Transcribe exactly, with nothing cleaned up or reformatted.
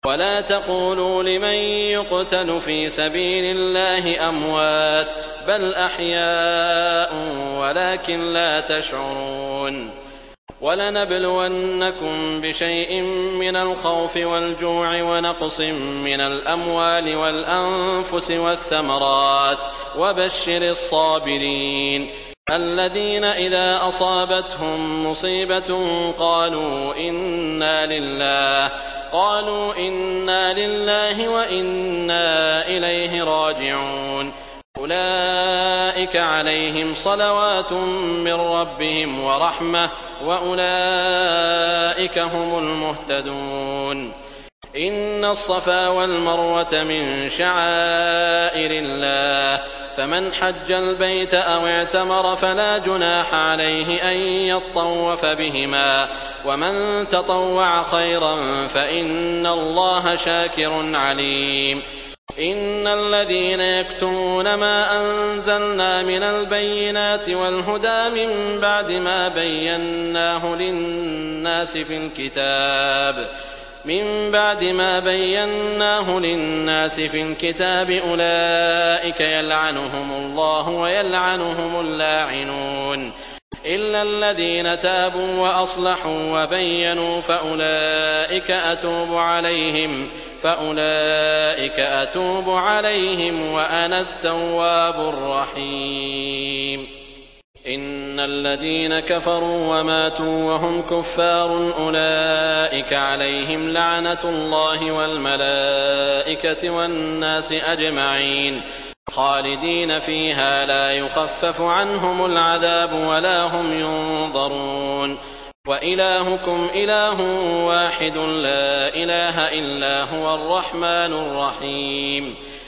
ولا تقولوا لمن يقتل في سبيل الله أموات بل أحياء ولكن لا تشعرون ولنبلونكم بشيء من الخوف والجوع ونقص من الأموال والأنفس والثمرات وبشر الصابرين الذين إذا أصابتهم مصيبة قالوا إنا لله قالوا إنا لله وإنا إليه راجعون أولئك عليهم صلوات من ربهم ورحمة وأولئك هم المهتدون إن الصفا والمروة من شعائر الله فمن حج البيت أو اعتمر فلا جناح عليه أن يطوف بهما ومن تطوع خيرا فإن الله شاكر عليم إن الذين يكتمون ما أنزلنا من البينات والهدى من بعد ما بيناه للناس في الكتاب من بعد ما بيناه للناس في الكتاب أولئك يلعنهم الله ويلعنهم اللاعنون إلا الذين تابوا وأصلحوا وبينوا فأولئك أتوب عليهم فأولئك أتوب عليهم وأنا التواب الرحيم إن الذين كفروا وماتوا وهم كفار أولئك عليهم لعنة الله والملائكة والناس أجمعين خالدين فيها لا يخفف عنهم العذاب ولا هم ينظرون وإلهكم إله واحد لا إله إلا هو الرحمن الرحيم